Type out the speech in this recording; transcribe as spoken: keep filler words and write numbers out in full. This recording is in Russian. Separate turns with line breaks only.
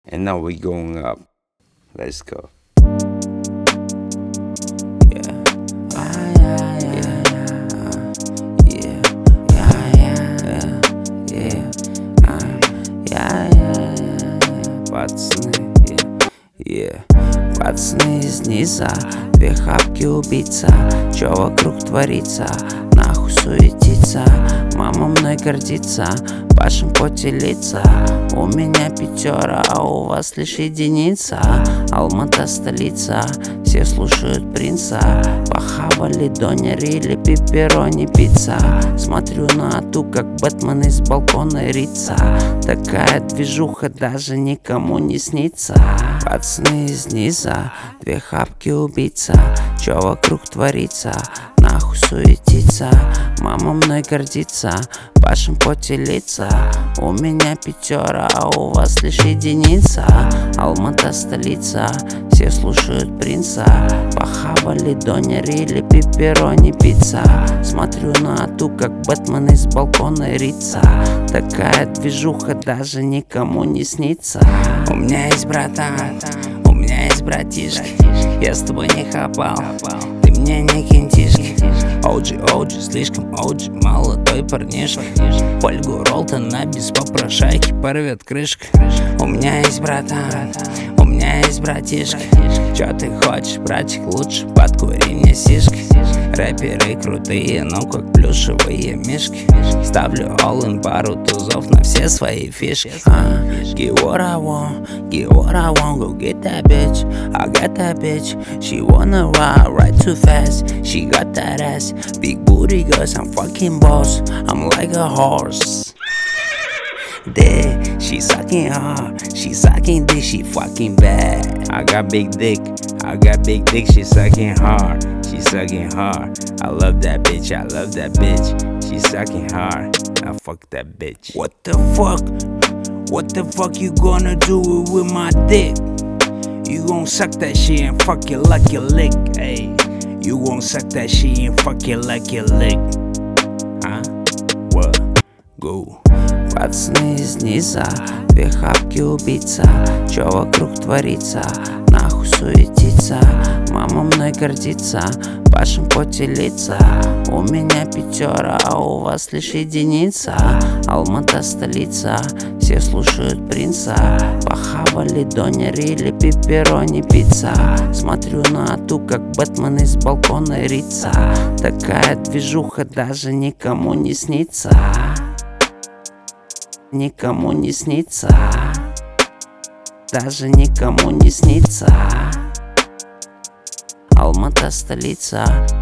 And now we're going up. Let's go.
Yeah. Ah, yeah, yeah, yeah. Yeah, yeah, yeah, yeah. Ah, yeah, yeah, yeah. Пацаны, yeah, yeah. Пацаны из низа, две хапки убийца. Чё вокруг творится? Нахуй суетиться. Мама мной гордится, пашем поте лица. У меня пятера, а у вас лишь единица. Алмата столица, все слушают принца. Похавали донер или пепперони пицца. Смотрю на ту, как Бэтмен из балкона рится. Такая движуха даже никому не снится. Пацаны из низа, две хапки убийца. Чё вокруг творится? Нахуй суетиться. Мама мной гордится, пашем поте лица. У меня пятера, а у вас лишь единица. Алмата столица, все слушают принца. Похавали донер или пепперони пицца. Смотрю на ту, как Бэтмен из балкона рится. Такая движуха даже никому не снится. У меня есть братан, у меня есть братишки. Я с тобой не хапал, ты мне не кентишки. Оуджи, оуджи, слишком оуджи, молодой парнишка. Ольгу Ролтона без попрошайки порвет крышка. У меня есть братан, у меня есть братишка. Чё ты хочешь, братик, лучше подкури мне сишки. Рэперы крутые, но как плюшевые мишки. Ставлю all-in, пару тузов на все свои фишки. uh, Get what I want, get what I want, go get that bitch. I got that bitch, she wanna ride, ride too fast. She got that ass, big booty girls, I'm fucking boss. I'm like a horse. Dick, she sucking hard, she sucking dick, she fucking bad.
I got big dick, I got big dick, she sucking hard, she sucking hard. I love that bitch, I love that bitch, she sucking hard. I fuck that bitch.
What the fuck? What the fuck you gonna do with my dick? You gon' suck that shit and fuck it like you lick, ayy. You gon' suck that shit and fuck it like you lick. Huh? What? Go. Пацаны из низа, две хапки убийца. Чё вокруг творится? Нахуй суетиться. Мама мной гордится, пашем поте лица. У меня пятера, а у вас лишь единица. Алмата столица, все слушают принца. Похавали донер или пепперони пицца. Смотрю на ту, как Бэтмен из балкона рится. Такая движуха даже никому не снится. Никому не снится. Даже никому не снится. Алмата столица,